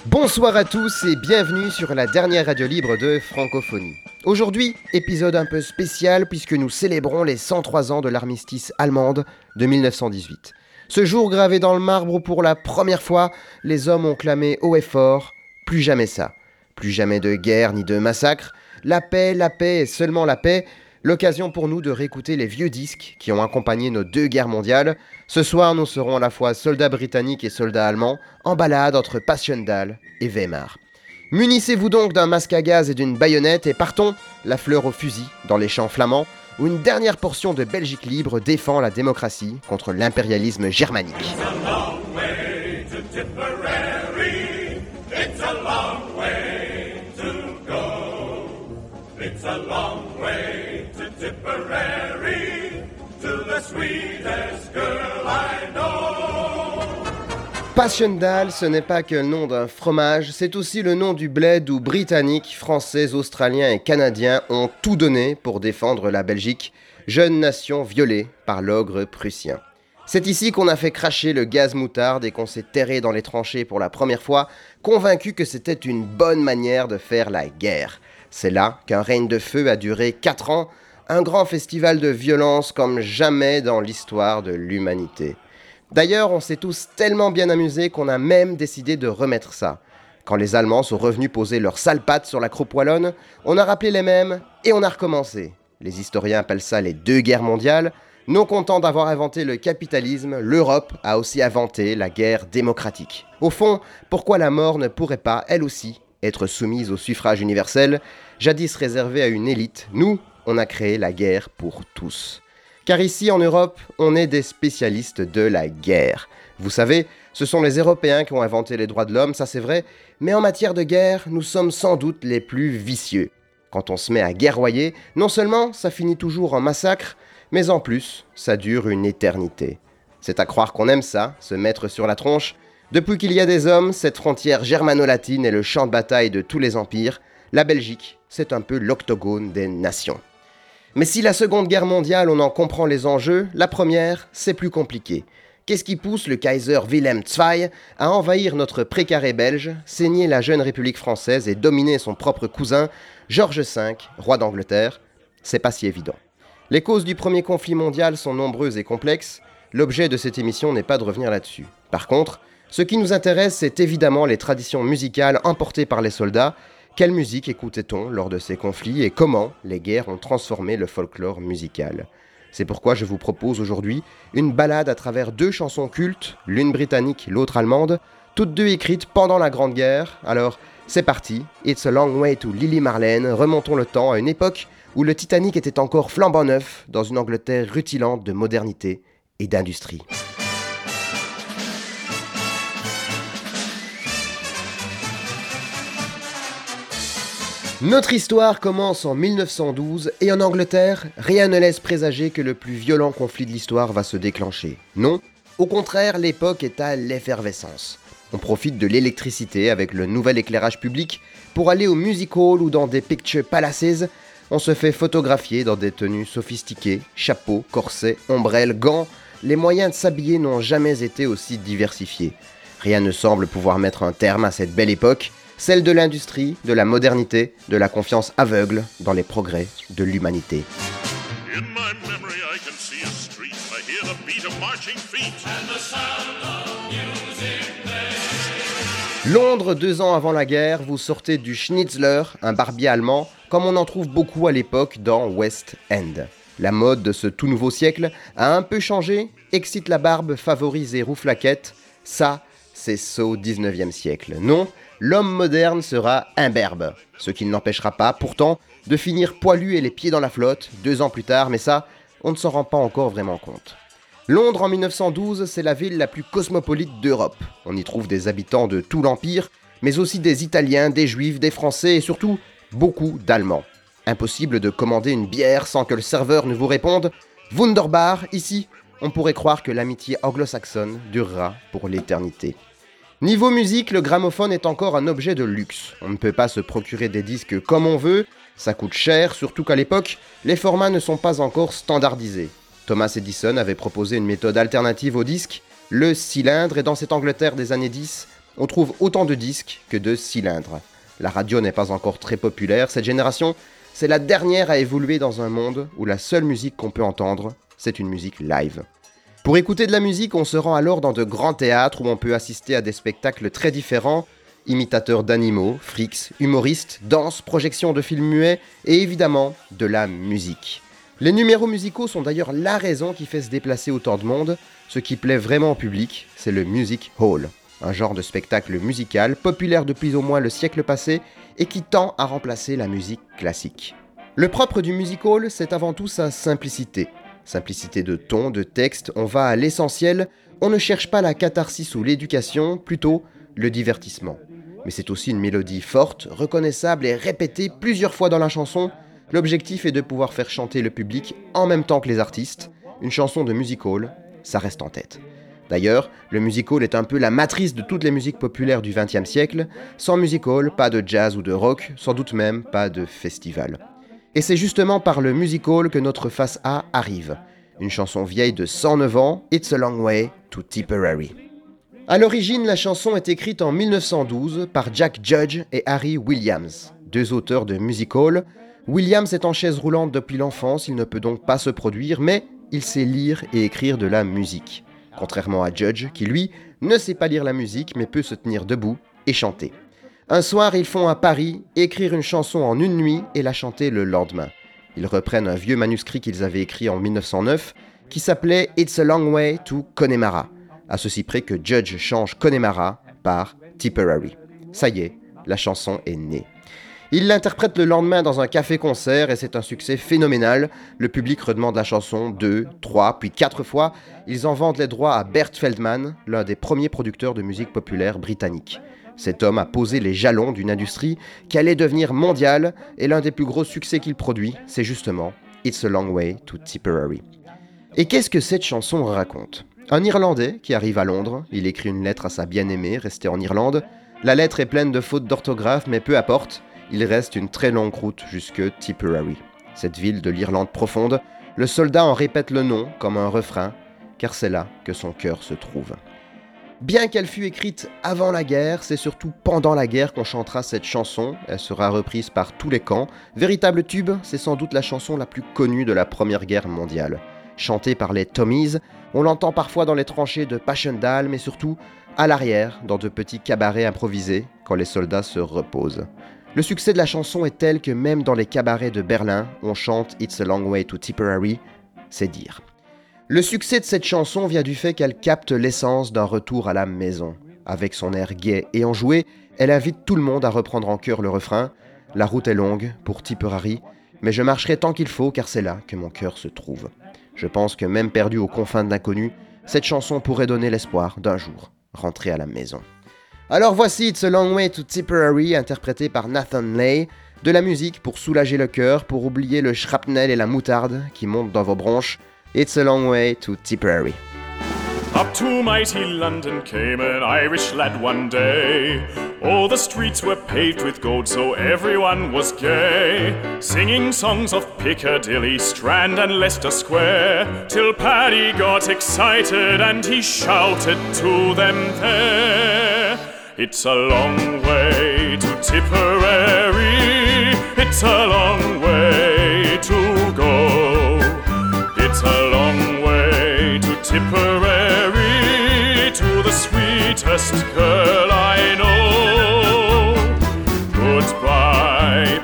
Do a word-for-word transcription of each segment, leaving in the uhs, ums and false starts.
Bonsoir à tous et bienvenue sur la dernière radio libre de francophonie. Aujourd'hui, épisode un peu spécial puisque nous célébrons les cent trois ans de l'armistice allemande de dix-neuf cent dix-huit. Ce jour gravé dans le marbre où pour la première fois, les hommes ont clamé haut et fort « Plus jamais ça ». Plus jamais de guerre ni de massacre. La paix, la paix et seulement la paix. L'occasion pour nous de réécouter les vieux disques qui ont accompagné nos deux guerres mondiales. Ce soir, nous serons à la fois soldats britanniques et soldats allemands, en balade entre Passchendaele et Weimar. Munissez-vous donc d'un masque à gaz et d'une baïonnette et partons, la fleur au fusil, dans les champs flamands, où une dernière portion de Belgique libre défend la démocratie contre l'impérialisme germanique. It's a long way to Tipperary, to the sweetest girl I know. Passchendaele, ce n'est pas que le nom d'un fromage, c'est aussi le nom du bled où Britanniques, Français, Australiens et Canadiens ont tout donné pour défendre la Belgique, jeune nation violée par l'ogre prussien. C'est ici qu'on a fait cracher le gaz moutarde et qu'on s'est terré dans les tranchées pour la première fois, convaincu que c'était une bonne manière de faire la guerre. C'est là qu'un règne de feu a duré quatre ans, un grand festival de violence comme jamais dans l'histoire de l'humanité. D'ailleurs, on s'est tous tellement bien amusés qu'on a même décidé de remettre ça. Quand les Allemands sont revenus poser leurs sales pattes sur la croupe wallonne, on a rappelé les mêmes et on a recommencé. Les historiens appellent ça les deux guerres mondiales. Non content d'avoir inventé le capitalisme, l'Europe a aussi inventé la guerre démocratique. Au fond, pourquoi la mort ne pourrait pas, elle aussi, être soumise au suffrage universel, jadis réservé à une élite, nous, on a créé la guerre pour tous. Car ici, en Europe, on est des spécialistes de la guerre. Vous savez, ce sont les Européens qui ont inventé les droits de l'homme, ça c'est vrai, mais en matière de guerre, nous sommes sans doute les plus vicieux. Quand on se met à guerroyer, non seulement ça finit toujours en massacre, mais en plus, ça dure une éternité. C'est à croire qu'on aime ça, se mettre sur la tronche. Depuis qu'il y a des hommes, cette frontière germano-latine est le champ de bataille de tous les empires. La Belgique, c'est un peu l'octogone des nations. Mais si la Seconde Guerre mondiale, on en comprend les enjeux, la première, c'est plus compliqué. Qu'est-ce qui pousse le Kaiser Wilhelm deux à envahir notre précaré belge, saigner la jeune République française et dominer son propre cousin, Georges cinq, roi d'Angleterre? C'est pas si évident. Les causes du premier conflit mondial sont nombreuses et complexes. L'objet de cette émission n'est pas de revenir là-dessus. Par contre, ce qui nous intéresse, c'est évidemment les traditions musicales emportées par les soldats. Quelle musique écoutait-on lors de ces conflits et comment les guerres ont transformé le folklore musical? C'est pourquoi je vous propose aujourd'hui une balade à travers deux chansons cultes, l'une britannique, l'autre allemande, toutes deux écrites pendant la Grande Guerre. Alors, c'est parti, It's a Long Way to Lily Marlene, remontons le temps à une époque où le Titanic était encore flambant neuf dans une Angleterre rutilante de modernité et d'industrie. Notre histoire commence en mille neuf cent douze et en Angleterre, rien ne laisse présager que le plus violent conflit de l'histoire va se déclencher. Non, au contraire, l'époque est à l'effervescence. On profite de l'électricité avec le nouvel éclairage public pour aller au music hall ou dans des picture palaces. On se fait photographier dans des tenues sophistiquées, chapeaux, corsets, ombrelles, gants. Les moyens de s'habiller n'ont jamais été aussi diversifiés. Rien ne semble pouvoir mettre un terme à cette belle époque, celle de l'industrie, de la modernité, de la confiance aveugle dans les progrès de l'humanité. In my memory I can see a street, I hear the beat of marching feet, and the sound of music play. Londres, deux ans avant la guerre, vous sortez du Schnitzler, un barbier allemand, comme on en trouve beaucoup à l'époque dans West End. La mode de ce tout nouveau siècle a un peu changé, excite la barbe, favorise et rouflaquette. Ça, c'est so dix-neuvième siècle. Non, l'homme moderne sera imberbe, ce qui ne l'empêchera pas, pourtant, de finir poilu et les pieds dans la flotte, deux ans plus tard, mais ça, on ne s'en rend pas encore vraiment compte. Londres en mille neuf cent douze, c'est la ville la plus cosmopolite d'Europe. On y trouve des habitants de tout l'Empire, mais aussi des Italiens, des Juifs, des Français et surtout beaucoup d'Allemands. Impossible de commander une bière sans que le serveur ne vous réponde « Wunderbar », ici, on pourrait croire que l'amitié anglo-saxonne durera pour l'éternité. Niveau musique, le gramophone est encore un objet de luxe. On ne peut pas se procurer des disques comme on veut, ça coûte cher, surtout qu'à l'époque, les formats ne sont pas encore standardisés. Thomas Edison avait proposé une méthode alternative au disque, le cylindre, et dans cette Angleterre des années dix, on trouve autant de disques que de cylindres. La radio n'est pas encore très populaire, cette génération, c'est la dernière à évoluer dans un monde où la seule musique qu'on peut entendre, c'est une musique live. Pour écouter de la musique, on se rend alors dans de grands théâtres où on peut assister à des spectacles très différents, imitateurs d'animaux, frics, humoristes, danse, projections de films muets et évidemment de la musique. Les numéros musicaux sont d'ailleurs la raison qui fait se déplacer autant de monde. Ce qui plaît vraiment au public, c'est le music hall, un genre de spectacle musical populaire depuis au moins le siècle passé et qui tend à remplacer la musique classique. Le propre du music hall, c'est avant tout sa simplicité. Simplicité de ton, de texte, on va à l'essentiel, on ne cherche pas la catharsis ou l'éducation, plutôt le divertissement. Mais c'est aussi une mélodie forte, reconnaissable et répétée plusieurs fois dans la chanson. L'objectif est de pouvoir faire chanter le public en même temps que les artistes. Une chanson de music hall, ça reste en tête. D'ailleurs, le music hall est un peu la matrice de toutes les musiques populaires du vingtième siècle. Sans music hall, pas de jazz ou de rock, sans doute même pas de festival. Et c'est justement par le music hall que notre face A arrive. Une chanson vieille de cent neuf ans, It's a Long Way to Tipperary. À l'origine, la chanson est écrite en mille neuf cent douze par Jack Judge et Harry Williams, deux auteurs de music hall. Williams est en chaise roulante depuis l'enfance, il ne peut donc pas se produire, mais il sait lire et écrire de la musique. Contrairement à Judge, qui lui, ne sait pas lire la musique, mais peut se tenir debout et chanter. Un soir, ils font à Paris, écrire une chanson en une nuit et la chanter le lendemain. Ils reprennent un vieux manuscrit qu'ils avaient écrit en mille neuf cent neuf, qui s'appelait « It's a Long Way to Connemara », à ceci près que Judge change Connemara par Tipperary. Ça y est, la chanson est née. Il l'interprète le lendemain dans un café-concert et c'est un succès phénoménal. Le public redemande la chanson deux, trois, puis quatre fois. Ils en vendent les droits à Bert Feldman, l'un des premiers producteurs de musique populaire britannique. Cet homme a posé les jalons d'une industrie qui allait devenir mondiale et l'un des plus gros succès qu'il produit, c'est justement It's a Long Way to Tipperary. Et qu'est-ce que cette chanson raconte ? Un Irlandais qui arrive à Londres, il écrit une lettre à sa bien-aimée restée en Irlande. La lettre est pleine de fautes d'orthographe, mais peu importe. Il reste une très longue route jusque Tipperary. Cette ville de l'Irlande profonde, le soldat en répète le nom comme un refrain, car c'est là que son cœur se trouve. Bien qu'elle fût écrite avant la guerre, c'est surtout pendant la guerre qu'on chantera cette chanson. Elle sera reprise par tous les camps. Véritable tube, c'est sans doute la chanson la plus connue de la Première Guerre mondiale. Chantée par les Tommies, on l'entend parfois dans les tranchées de Passchendaele, mais surtout à l'arrière, dans de petits cabarets improvisés, quand les soldats se reposent. Le succès de la chanson est tel que même dans les cabarets de Berlin, on chante « It's a Long Way to Tipperary », c'est dire. Le succès de cette chanson vient du fait qu'elle capte l'essence d'un retour à la maison. Avec son air gai et enjoué, elle invite tout le monde à reprendre en chœur le refrain « La route est longue pour Tipperary, mais je marcherai tant qu'il faut car c'est là que mon cœur se trouve ». Je pense que même perdu aux confins de l'inconnu, cette chanson pourrait donner l'espoir d'un jour rentrer à la maison. Alors voici It's a Long Way to Tipperary, interprété par Nathan Lay. De la musique pour soulager le cœur, pour oublier le shrapnel et la moutarde qui montent dans vos bronches. It's a Long Way to Tipperary. Up to mighty London came an Irish lad one day. All the streets were paved with gold, so everyone was gay, singing songs of Piccadilly, Strand and Leicester Square, till Paddy got excited and he shouted to them there. It's a long way to Tipperary, it's a long way to go. It's a long way to Tipperary, to the sweetest girl I know. Goodbye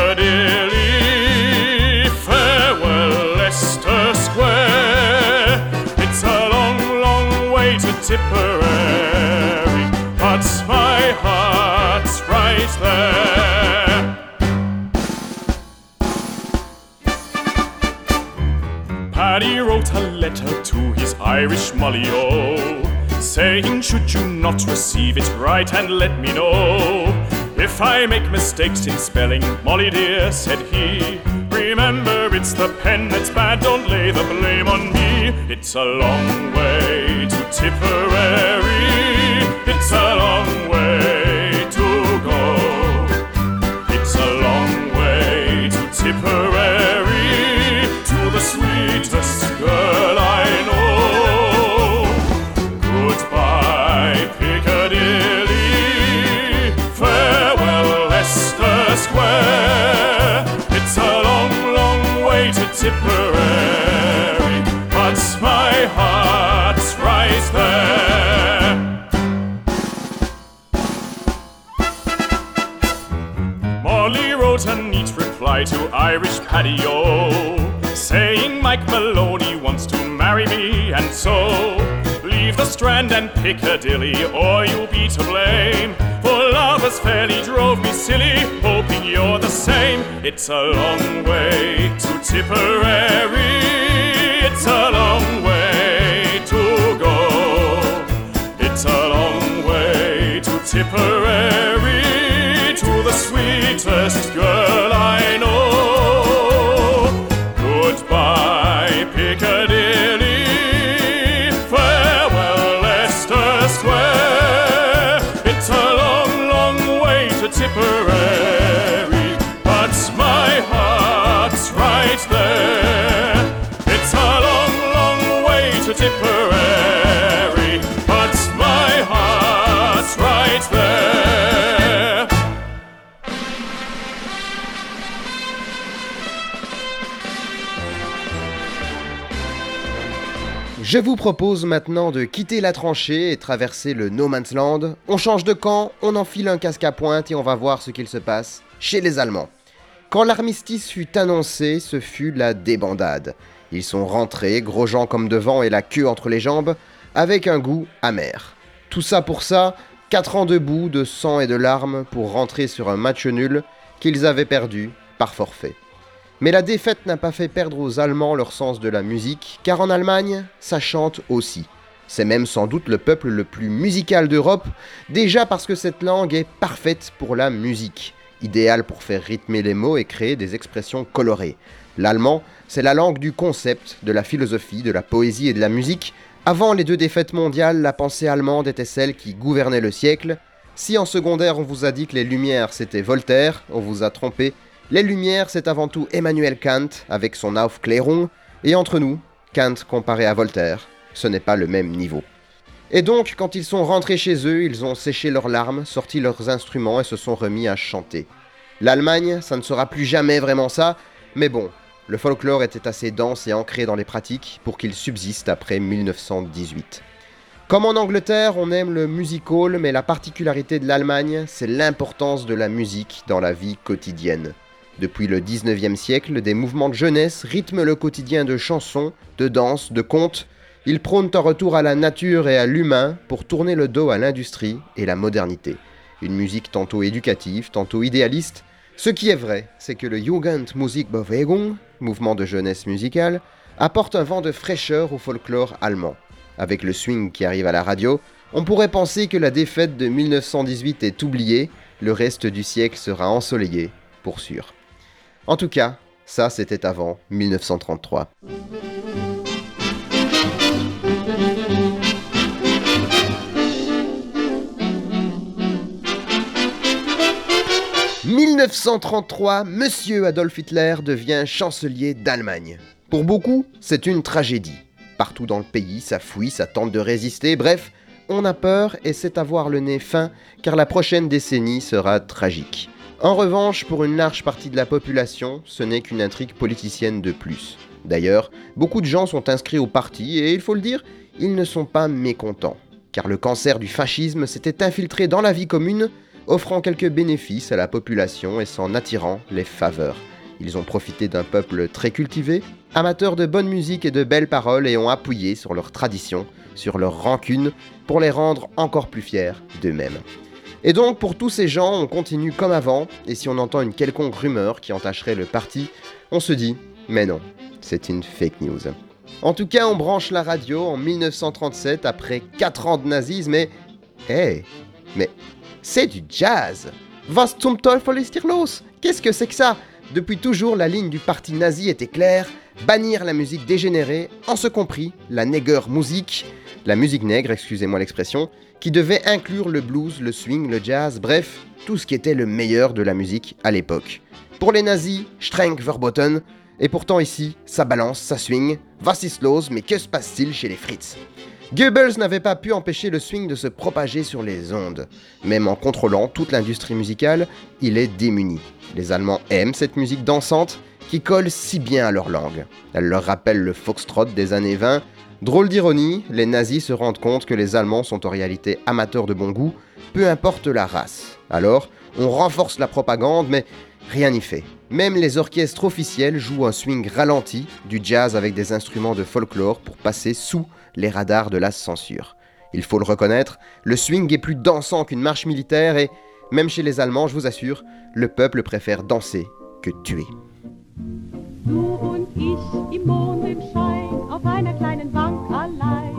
Piccadilly, farewell Leicester Square. It's a long, long way to Tipperary, but my heart's right there. Paddy wrote a letter to his Irish Molly-O, saying should you not receive it, write and let me know. If I make mistakes in spelling, Molly dear, said he, remember it's the pen that's bad, don't lay the blame on me. It's a long way to Tipperary, it's a long way to go. It's a long way to Tipperary, to the sweetest girl I know. Goodbye Piccadilly, Tipperary, but my heart's right there. Molly wrote a neat reply to Irish Paddy O, saying Mike Maloney wants to marry me, and so leave the Strand and Piccadilly, or you'll be to blame. For lovers fairly drove me silly, hoping you're the same. It's a long way to Tipperary, it's a long way to go. It's a long way to Tipperary, to the sweetest girl I know. Goodbye, Piccadilly, farewell, Leicester Square. It's a long, long way to Tipperary, but my heart's right there. It's a long, long way to Tipperary, but my heart's right there. Je vous propose maintenant de quitter la tranchée et traverser le No Man's Land. On change de camp, on enfile un casque à pointe et on va voir ce qu'il se passe chez les Allemands. Quand l'armistice fut annoncé, ce fut la débandade. Ils sont rentrés, gros gens comme devant et la queue entre les jambes, avec un goût amer. Tout ça pour ça, quatre ans debout, de sang et de larmes, pour rentrer sur un match nul qu'ils avaient perdu par forfait. Mais la défaite n'a pas fait perdre aux Allemands leur sens de la musique, car en Allemagne, ça chante aussi. C'est même sans doute le peuple le plus musical d'Europe, déjà parce que cette langue est parfaite pour la musique, idéale pour faire rythmer les mots et créer des expressions colorées. L'allemand, c'est la langue du concept, de la philosophie, de la poésie et de la musique. Avant les deux défaites mondiales, la pensée allemande était celle qui gouvernait le siècle. Si en secondaire on vous a dit que les Lumières c'était Voltaire, on vous a trompé. Les Lumières, c'est avant tout Emmanuel Kant avec son Aufklärung, et entre nous, Kant comparé à Voltaire, ce n'est pas le même niveau. Et donc, quand ils sont rentrés chez eux, ils ont séché leurs larmes, sorti leurs instruments et se sont remis à chanter. L'Allemagne, ça ne sera plus jamais vraiment ça, mais bon, le folklore était assez dense et ancré dans les pratiques pour qu'il subsiste après mille neuf cent dix-huit. Comme en Angleterre, on aime le music hall, mais la particularité de l'Allemagne, c'est l'importance de la musique dans la vie quotidienne. Depuis le dix-neuvième siècle, des mouvements de jeunesse rythment le quotidien de chansons, de danses, de contes. Ils prônent un retour à la nature et à l'humain pour tourner le dos à l'industrie et la modernité. Une musique tantôt éducative, tantôt idéaliste. Ce qui est vrai, c'est que le Jugendmusikbewegung, mouvement de jeunesse musicale, apporte un vent de fraîcheur au folklore allemand. Avec le swing qui arrive à la radio, on pourrait penser que la défaite de mille neuf cent dix-huit est oubliée, le reste du siècle sera ensoleillé, pour sûr. En tout cas, ça c'était avant mille neuf cent trente-trois. mille neuf cent trente-trois, Monsieur Adolf Hitler devient chancelier d'Allemagne. Pour beaucoup, c'est une tragédie. Partout dans le pays, ça fouille, ça tente de résister, bref, on a peur et c'est avoir le nez fin, car la prochaine décennie sera tragique. En revanche, pour une large partie de la population, ce n'est qu'une intrigue politicienne de plus. D'ailleurs, beaucoup de gens sont inscrits au parti et, il faut le dire, ils ne sont pas mécontents. Car le cancer du fascisme s'était infiltré dans la vie commune, offrant quelques bénéfices à la population et s'en attirant les faveurs. Ils ont profité d'un peuple très cultivé, amateur de bonne musique et de belles paroles, et ont appuyé sur leurs traditions, sur leurs rancunes, pour les rendre encore plus fiers d'eux-mêmes. Et donc, pour tous ces gens, on continue comme avant, et si on entend une quelconque rumeur qui entacherait le parti, on se dit « mais non, c'est une fake news ». En tout cas, on branche la radio en mille neuf cent trente-sept, après quatre ans de nazisme, et... Hey, mais c'est du jazz. Was zum Teufel ist hier los? Qu'est-ce que c'est que ça? Depuis toujours, la ligne du parti nazi était claire, bannir la musique dégénérée, en ce compris la Negermusik, la musique nègre, excusez-moi l'expression, qui devait inclure le blues, le swing, le jazz, bref, tout ce qui était le meilleur de la musique à l'époque. Pour les nazis, streng verboten, et pourtant ici, ça balance, ça swing, was ist los, mais que se passe-t-il chez les Fritz? Goebbels n'avait pas pu empêcher le swing de se propager sur les ondes. Même en contrôlant toute l'industrie musicale, il est démuni. Les Allemands aiment cette musique dansante, qui collent si bien à leur langue. Elle leur rappelle le foxtrot des années vingt. Drôle d'ironie, les nazis se rendent compte que les Allemands sont en réalité amateurs de bon goût, peu importe la race. Alors, on renforce la propagande, mais rien n'y fait. Même les orchestres officiels jouent un swing ralenti, du jazz avec des instruments de folklore pour passer sous les radars de la censure. Il faut le reconnaître, le swing est plus dansant qu'une marche militaire et, même chez les Allemands, je vous assure, le peuple préfère danser que tuer. Du und ich im Mondenschein auf einer kleinen Bank allein.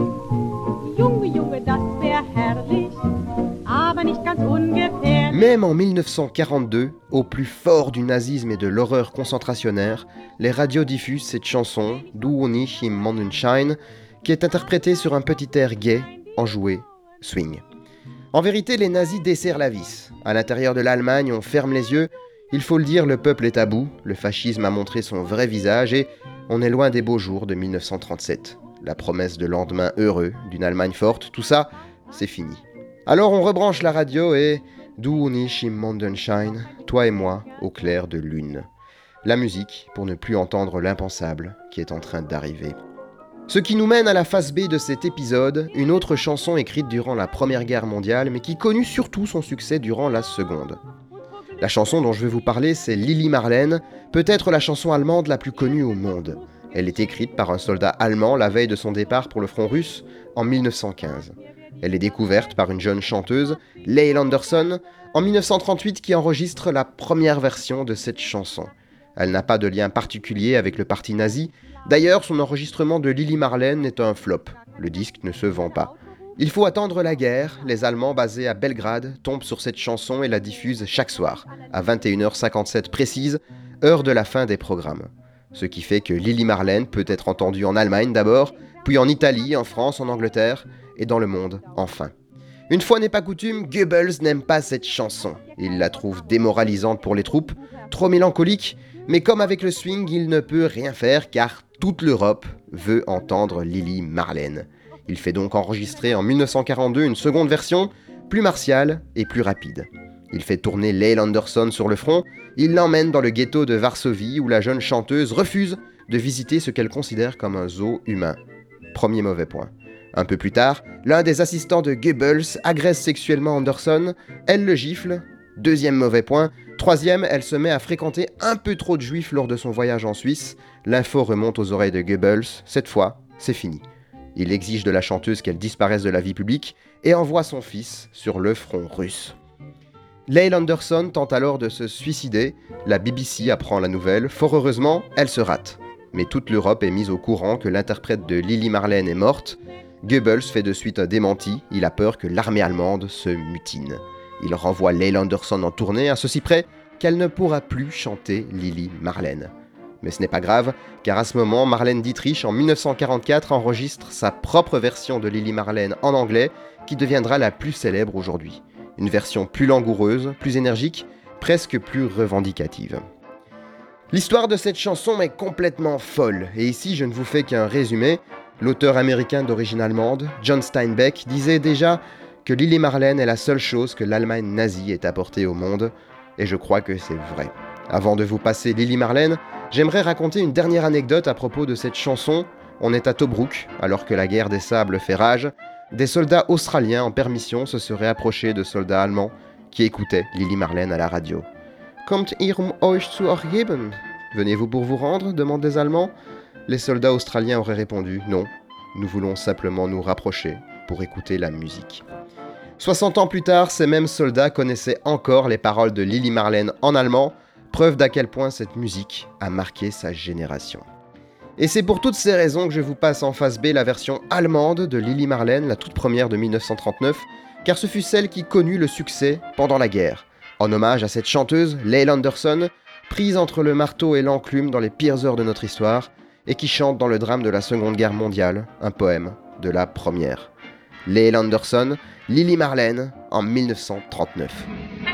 Junge, Junge, das wär herrlich, aber nicht ganz ungefährlich. Même en dix-neuf cent quarante-deux, au plus fort du nazisme et de l'horreur concentrationnaire, les radios diffusent cette chanson, Du und ich im Mondenschein, qui est interprétée sur un petit air gai, enjoué, swing. En vérité, les nazis desserrent la vis. À l'intérieur de l'Allemagne, on ferme les yeux. Il faut le dire, le peuple est à bout, le fascisme a montré son vrai visage et on est loin des beaux jours de dix-neuf cent trente-sept. La promesse de lendemain heureux, d'une Allemagne forte, tout ça, c'est fini. Alors on rebranche la radio et Du und ich im Mondenschein, toi et moi au clair de lune. La musique pour ne plus entendre l'impensable qui est en train d'arriver. Ce qui nous mène à la phase B de cet épisode, une autre chanson écrite durant la Première Guerre mondiale, mais qui connut surtout son succès durant la Seconde. La chanson dont je vais vous parler, c'est Lili Marleen, peut-être la chanson allemande la plus connue au monde. Elle est écrite par un soldat allemand la veille de son départ pour le front russe en dix-neuf cent quinze. Elle est découverte par une jeune chanteuse, Leigh Anderson, en dix-neuf cent trente-huit qui enregistre la première version de cette chanson. Elle n'a pas de lien particulier avec le parti nazi. D'ailleurs, son enregistrement de Lili Marleen est un flop. Le disque ne se vend pas. Il faut attendre la guerre. Les Allemands basés à Belgrade tombent sur cette chanson et la diffusent chaque soir, à vingt et une heures cinquante-sept précise, heure de la fin des programmes. Ce qui fait que Lili Marleen peut être entendue en Allemagne d'abord, puis en Italie, en France, en Angleterre, et dans le monde, enfin. Une fois n'est pas coutume, Goebbels n'aime pas cette chanson. Il la trouve démoralisante pour les troupes, trop mélancolique, mais comme avec le swing, il ne peut rien faire car toute l'Europe veut entendre Lili Marleen. Il fait donc enregistrer en dix-neuf cent quarante-deux une seconde version, plus martiale et plus rapide. Il fait tourner Leigh Anderson sur le front, il l'emmène dans le ghetto de Varsovie où la jeune chanteuse refuse de visiter ce qu'elle considère comme un zoo humain. Premier mauvais point. Un peu plus tard, l'un des assistants de Goebbels agresse sexuellement Anderson, elle le gifle. Deuxième mauvais point. Troisième, elle se met à fréquenter un peu trop de juifs lors de son voyage en Suisse. L'info remonte aux oreilles de Goebbels. Cette fois, c'est fini. Il exige de la chanteuse qu'elle disparaisse de la vie publique et envoie son fils sur le front russe. Leigh Anderson tente alors de se suicider. La B B C apprend la nouvelle. Fort heureusement, elle se rate. Mais toute l'Europe est mise au courant que l'interprète de Lili Marleen est morte. Goebbels fait de suite un démenti. Il a peur que l'armée allemande se mutine. Il renvoie Leigh Anderson en tournée, à ceci près qu'elle ne pourra plus chanter Lili Marleen. Mais ce n'est pas grave, car à ce moment, Marlène Dietrich, en dix-neuf cent quarante-quatre, enregistre sa propre version de Lili Marleen en anglais, qui deviendra la plus célèbre aujourd'hui. Une version plus langoureuse, plus énergique, presque plus revendicative. L'histoire de cette chanson est complètement folle, et ici je ne vous fais qu'un résumé. L'auteur américain d'origine allemande, John Steinbeck, disait déjà que Lili Marleen est la seule chose que l'Allemagne nazie ait apportée au monde, et je crois que c'est vrai. Avant de vous passer Lili Marleen, j'aimerais raconter une dernière anecdote à propos de cette chanson. On est à Tobruk, alors que la guerre des sables fait rage. Des soldats australiens en permission se seraient approchés de soldats allemands qui écoutaient Lili Marleen à la radio. « Kommt ihr um euch zu erheben » ? Venez-vous pour vous rendre ? Demandent les Allemands. Les soldats australiens auraient répondu « Non, nous voulons simplement nous rapprocher pour écouter la musique ». soixante ans plus tard, ces mêmes soldats connaissaient encore les paroles de Lili Marleen en allemand, preuve d'à quel point cette musique a marqué sa génération. Et c'est pour toutes ces raisons que je vous passe en face B la version allemande de Lili Marleen, la toute première de dix-neuf cent trente-neuf, car ce fut celle qui connut le succès pendant la guerre. En hommage à cette chanteuse, Leigh Anderson, prise entre le marteau et l'enclume dans les pires heures de notre histoire, et qui chante dans le drame de la Seconde Guerre mondiale, un poème de la première. Leigh Anderson, Lili Marleen, en dix-neuf cent trente-neuf.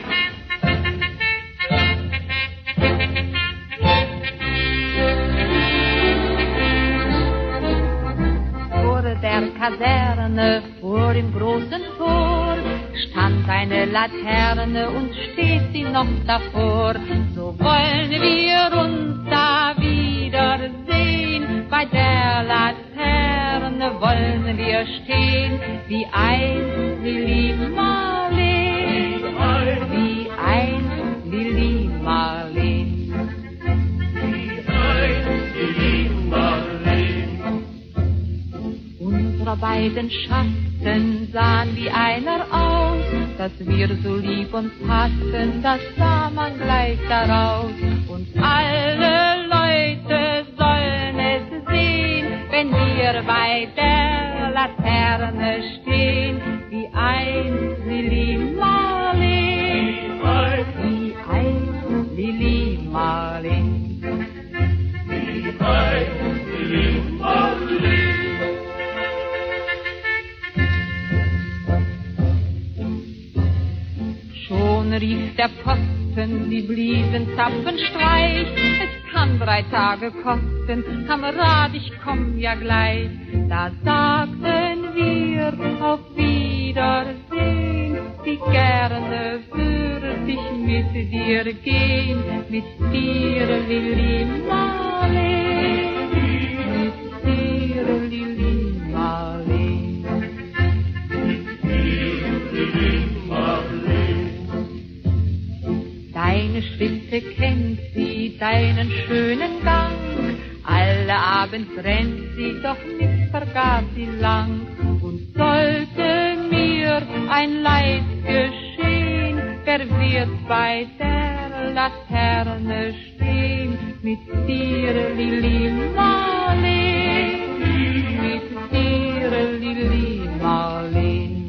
Vor der Kaserne, vor dem großen Tor, stand eine Laterne und steht sie noch davor. So wollen wir uns da bei der Laterne wollen wir stehen, wie ein Lili Marleen, wie ein Lili Marleen. Unsere beiden Schatten sahen wie einer aus, dass wir so lieb uns hatten, das sah man gleich daraus. Und alle Leute sollen es sehen, wenn wir bei der Laterne stehen, wie ein Lili Marleen, wie ein Lili Marleen, wie ein Lili Marleen. Schon rief der Posten, die bliesen Zapfenstreich. Es kann drei Tage kosten, Kamerad, ich komm ja gleich. Da sagten wir auf Wiedersehen, wie gerne würde ich mit dir gehen, mit dir, Lili Marleen, mit dir, Lili Marleen. Deine Schritte kennt sie, deinen schönen Gang. Alle Abends rennt sie, doch nicht vergaß sie lang. Und sollte mir ein Leid geschehen, wer wird bei der Laterne stehen? Mit dir, Lili Marleen, mit dir, Lili Marleen.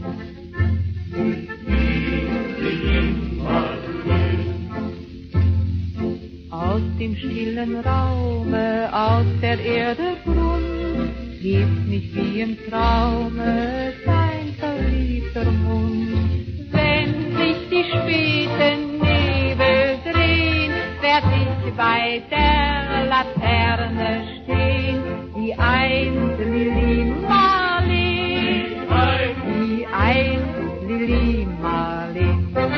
Aus dem stillen Raume, aus der Erde Grund, hebt mich wie im Traume dein verliebter Mund. Wenn sich die späten Nebel drehen, werd ich bei der Laterne stehen, wie ein Lili Marleen, wie ein Lili Marleen.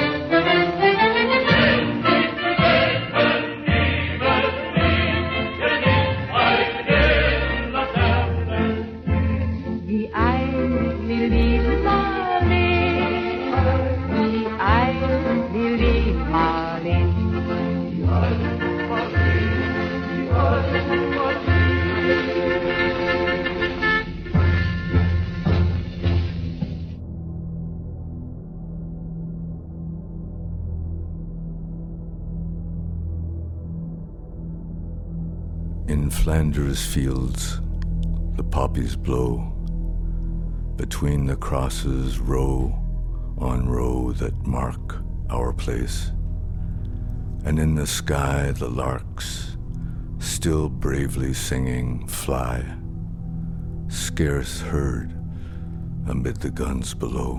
In Flanders fields, the poppies blow, between the crosses row on row that mark our place. And in the sky the larks, still bravely singing, fly, scarce heard amid the guns below.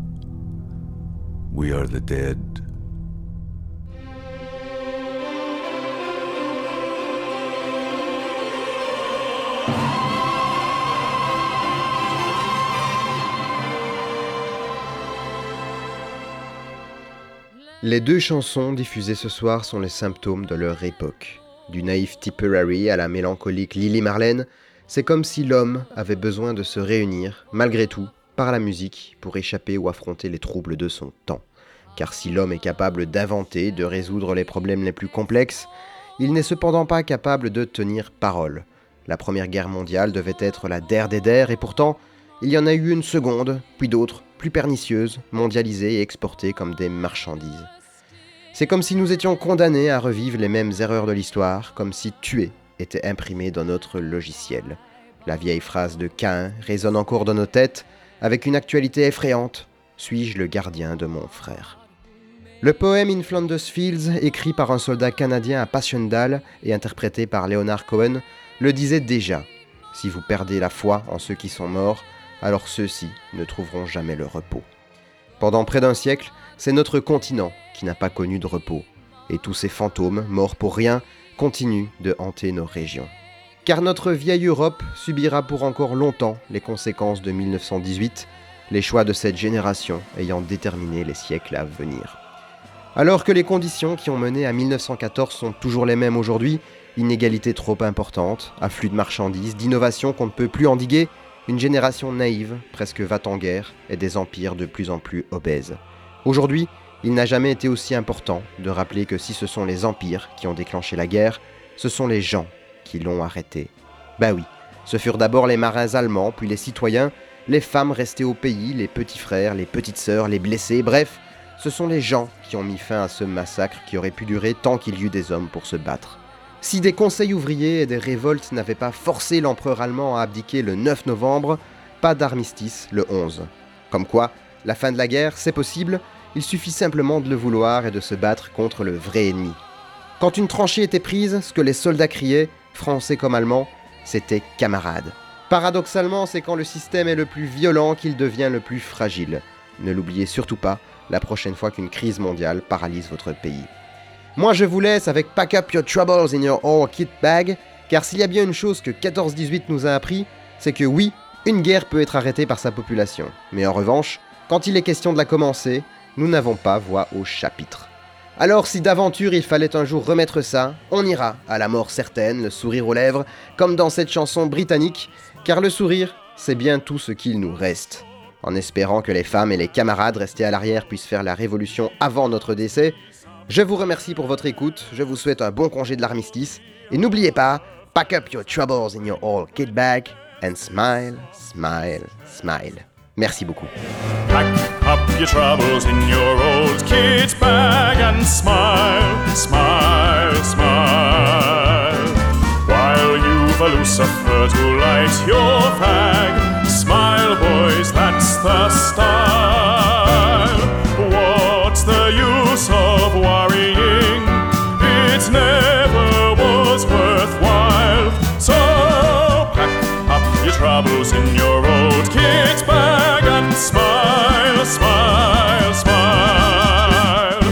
We are the dead. Les deux chansons diffusées ce soir sont les symptômes de leur époque. Du naïf Tipperary à la mélancolique Lili Marleen, c'est comme si l'homme avait besoin de se réunir, malgré tout, par la musique, pour échapper ou affronter les troubles de son temps. Car si l'homme est capable d'inventer, de résoudre les problèmes les plus complexes, il n'est cependant pas capable de tenir parole. La Première Guerre mondiale devait être la der des der, et pourtant, il y en a eu une seconde, puis d'autres, plus pernicieuses, mondialisées et exportées comme des marchandises. C'est comme si nous étions condamnés à revivre les mêmes erreurs de l'histoire, comme si tuer était imprimé dans notre logiciel. La vieille phrase de Caïn résonne encore dans nos têtes, avec une actualité effrayante. Suis-je le gardien de mon frère ? Le poème In Flanders Fields, écrit par un soldat canadien à Passchendaele et interprété par Leonard Cohen, le disait déjà. Si vous perdez la foi en ceux qui sont morts, alors ceux-ci ne trouveront jamais le repos. Pendant près d'un siècle, c'est notre continent qui n'a pas connu de repos. Et tous ces fantômes, morts pour rien, continuent de hanter nos régions. Car notre vieille Europe subira pour encore longtemps les conséquences de mille neuf cent dix-huit, les choix de cette génération ayant déterminé les siècles à venir. Alors que les conditions qui ont mené à mille neuf cent quatorze sont toujours les mêmes aujourd'hui, Inégalité trop importante, afflux de marchandises, d'innovations qu'on ne peut plus endiguer, une génération naïve, presque va-t-en-guerre, et des empires de plus en plus obèses. Aujourd'hui, il n'a jamais été aussi important de rappeler que si ce sont les empires qui ont déclenché la guerre, ce sont les gens qui l'ont arrêté. Bah oui, ce furent d'abord les marins allemands, puis les citoyens, les femmes restées au pays, les petits frères, les petites sœurs, les blessés, bref, ce sont les gens qui ont mis fin à ce massacre qui aurait pu durer tant qu'il y eut des hommes pour se battre. Si des conseils ouvriers et des révoltes n'avaient pas forcé l'empereur allemand à abdiquer le neuf novembre, pas d'armistice le onze. Comme quoi, la fin de la guerre, c'est possible, il suffit simplement de le vouloir et de se battre contre le vrai ennemi. Quand une tranchée était prise, ce que les soldats criaient, français comme allemands, c'était « camarades ». Paradoxalement, c'est quand le système est le plus violent qu'il devient le plus fragile. Ne l'oubliez surtout pas, la prochaine fois qu'une crise mondiale paralyse votre pays. Moi je vous laisse avec Pack Up Your Troubles in Your Old Kit Bag, car s'il y a bien une chose que quatorze dix-huit nous a appris, c'est que oui, une guerre peut être arrêtée par sa population. Mais en revanche, quand il est question de la commencer, nous n'avons pas voix au chapitre. Alors si d'aventure il fallait un jour remettre ça, on ira à la mort certaine, le sourire aux lèvres, comme dans cette chanson britannique, car le sourire, c'est bien tout ce qu'il nous reste. En espérant que les femmes et les camarades restés à l'arrière puissent faire la révolution avant notre décès, je vous remercie pour votre écoute, je vous souhaite un bon congé de l'armistice, et n'oubliez pas, pack up your troubles in your old kit bag, and smile, smile, smile. Merci beaucoup. Pack up your troubles in your old kit bag and smile, smile, smile. While you've a Lucifer to light your fag, smile boys, that's the style. What's the use of worrying? It never was worthwhile. So pack up your troubles in your old kit bag and smile, smile, smile.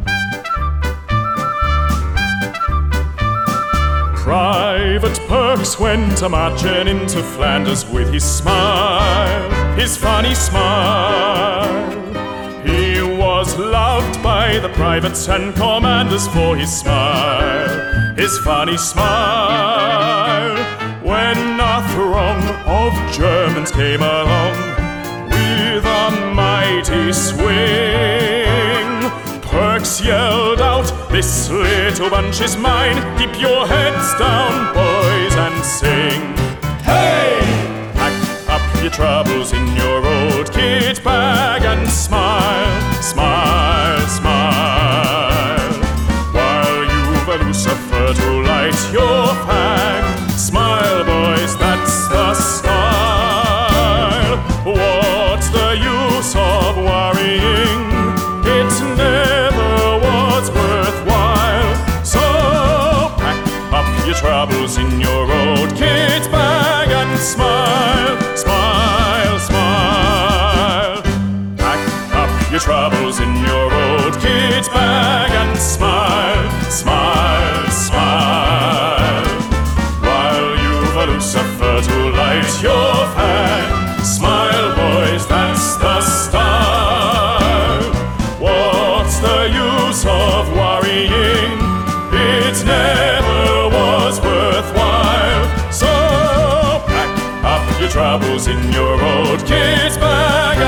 Private Perks went a marching into Flanders with his smile, his funny smile. He was loved by the privates and commanders for his smile, his funny smile. When a throng of Germans came along with a mighty swing, Perks yelled out, "This little bunch is mine. Keep your heads down, boys, and sing." Hey! Pack up your troubles in your old kit bag and smile, smile, smile. While you've a Lucifer to light your fag, smile, boys, that's the style. What's the use of worrying? It never was worthwhile. So pack up your troubles in your old kit bag and smile, smile, smile. Pack up your troubles in your old kit bag and smile, smile, smile. While you've a Lucifer to light your fag, smile, boys, that's the style. What's the use of worrying? It never was worthwhile. So pack up your troubles in your old kit bag